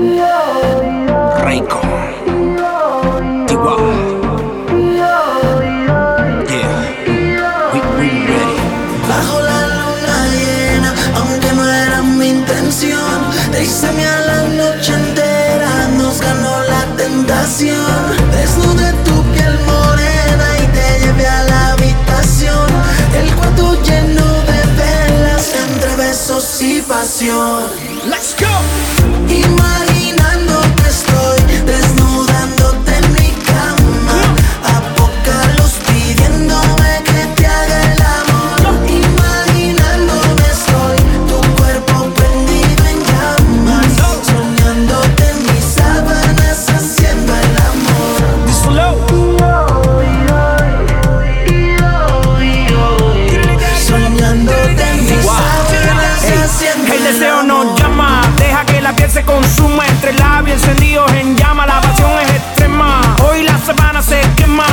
Reiko, Tiwa, yeah, we ready. Bajo la luna llena, aunque no era mi intención, te hice a la noche entera, nos ganó la tentación. Desnudé tu piel morena y te llevé a la habitación. El cuarto lleno de velas, entre besos y pasión. Let's go. Imaginando que estoy desnudándote en mi cama, a poca luz pidiéndome que te haga el amor. Imaginándome estoy, tu cuerpo prendido en llamas, soñándote en mis sábanas haciendo el amor. Soñándote en mis sábanas haciendo El el deseo amor. nos llama, deja que la piel se consuma, entre labios encendidos en llama, la pasión es extrema, hoy la sabana se quema.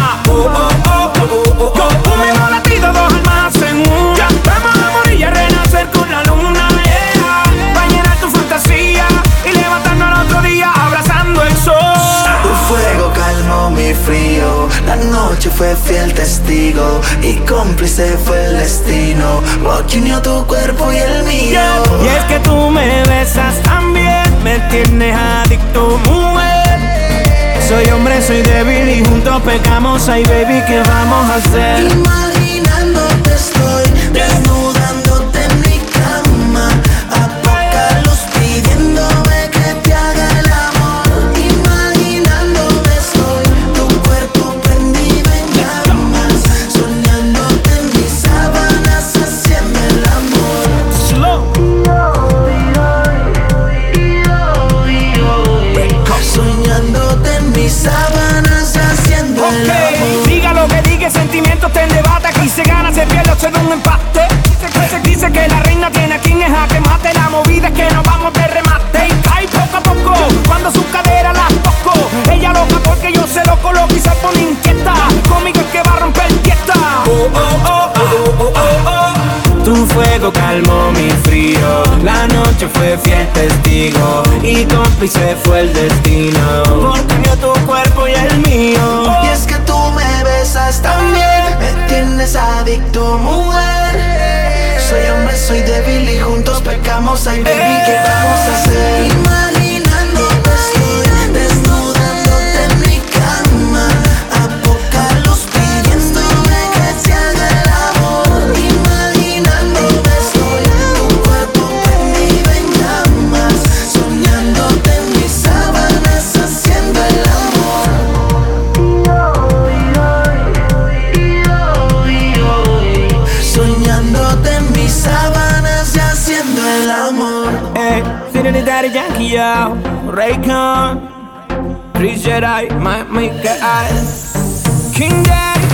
Un mismo latido, dos almas en una, vamos a morir y a renacer con la luna, yeah. Pa' llenar tu fantasía y levantarnos al otro día abrazando el sol. Tu fuego calmó mi frío, la noche fue fiel testigo y cómplice fue el destino, que unió tu cuerpo y el mío. Y es que tú me besas también, me tienes adicto, mujer. Soy hombre, soy débil y juntos pecamos. Ay, baby, ¿qué vamos a hacer? Imaginándote estoy, desnudándote en mi cama, a poca luz pidiéndome que te haga el amor. Imaginándome estoy, tu cuerpo prendido en llamas, soñándote en mis sábanas haciendo el amor. Slow. Soñándote en mis sábanas haciendo el amor. Diga lo que diga, sentimientos te en debate. Aquí se gana, se pierde, se da un empate. Dice que la reina tiene a quien es jaque mate. La movida es que nos vamos de remate y cae poco a poco cuando su cadera las toco. Ella loca porque yo se lo coloco y se pone inquieta. Conmigo es que va a romper fiesta. Tu fuego calmó mi frío, la noche fue fiel testigo y cómplice fue el destino, porque unió tu cuerpo y el mío. Y es que tú me besas también, me tienes adicto, mujer. Soy hombre, soy débil y juntos pecamos. Ay, baby, ¿qué vamos a hacer? Imaginándote estoy, desnudándote en mi cama, a poca luz pidiéndome que te haga el amor. Imaginándote estoy, tu cuerpo prendido en llamas, soñándote en mis sábanas haciendo el amor. Soñándote en mis sábanas y haciendo el amor. City Daddy Yankee, yo, Raycon, Chris Jedi, Mike King Daddy.